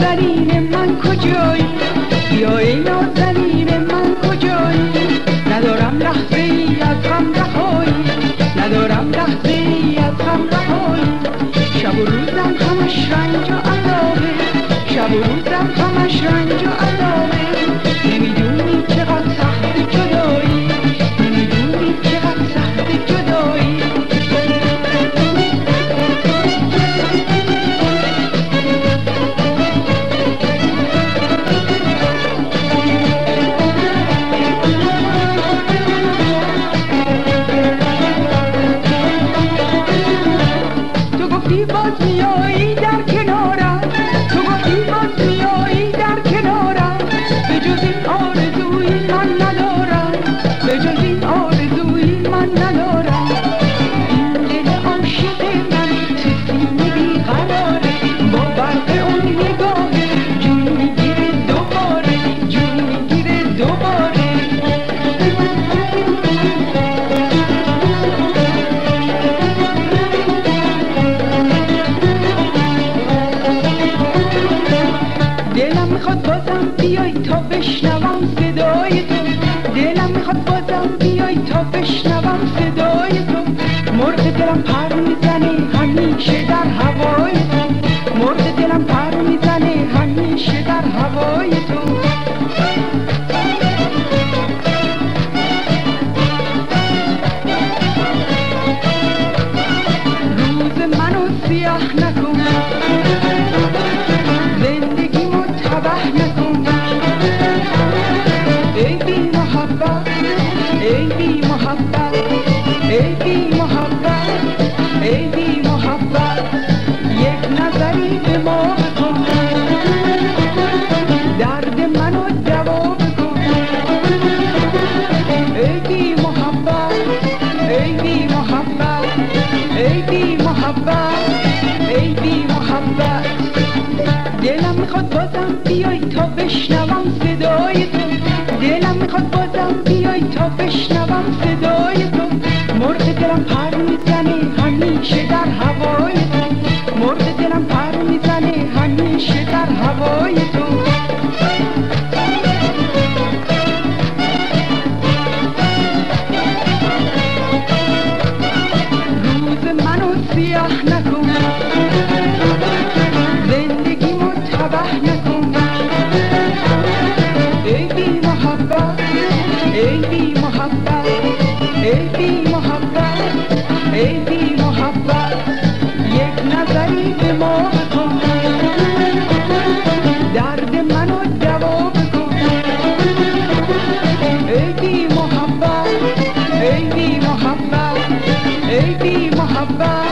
نازنین من کجایی؟ بیا ای نازنین من کجایی؟ ندارم لحظه ای از غم رهایی، ندارم لحظه ای از غم رهایی. شب و روزم همش رنج و عذابه، شب و روزم همش رنج و عذابه. نمیدونی چقدر سخت جدایی، نمیدونی چقدر سخت جدایی. تو گفتی باز میایی در کنارم، تو گفتی باز میایی در کنارم. به جز این آرزویی من ندارم، به جز این آرزویی من ندارم. این دل عاشق من تو سینه بیقراره، با برق اون نگاهه جون میگیره دوباره، جون میگیره دوباره. دلم میخواد بازم بیای تا بشنوم صدای تو، دلم میخواد بازم بیای تا بشنوم صدای تو. مرغ دلم پر میزنه همیشه در هوای تو، مرغ دلم پر میزنه همیشه در هوای تو. روز منو سیاه نکن، زندگیمو تباه نکن. ای بی محبت، ای بی محبت، ای بی محبت، ای بی محبت. یک نظری به ما بکن، درد منو دوا بکن. ای بی محبت، ای بی محبت، ای بی محبت، ای بی محبت. دلم میخواد بازم بیای تا بشنوم صدای تو، دلم میخواد بازم بیای تا بشنوم صدای تو. مرغ دلم پر میزنه همیشه در هوای تو، مرغ دلم پر میزنه همیشه در هوای تو. روز منو سیاه نکن، زندگیمو تباه نکن. ای بی محبت، ای بی محبت، ای بی محبت، ای بی محبت. یک نظری به ما بکن، درد منو دوا بکن. ای بی محبت، ای بی محبت، ای بی محبت.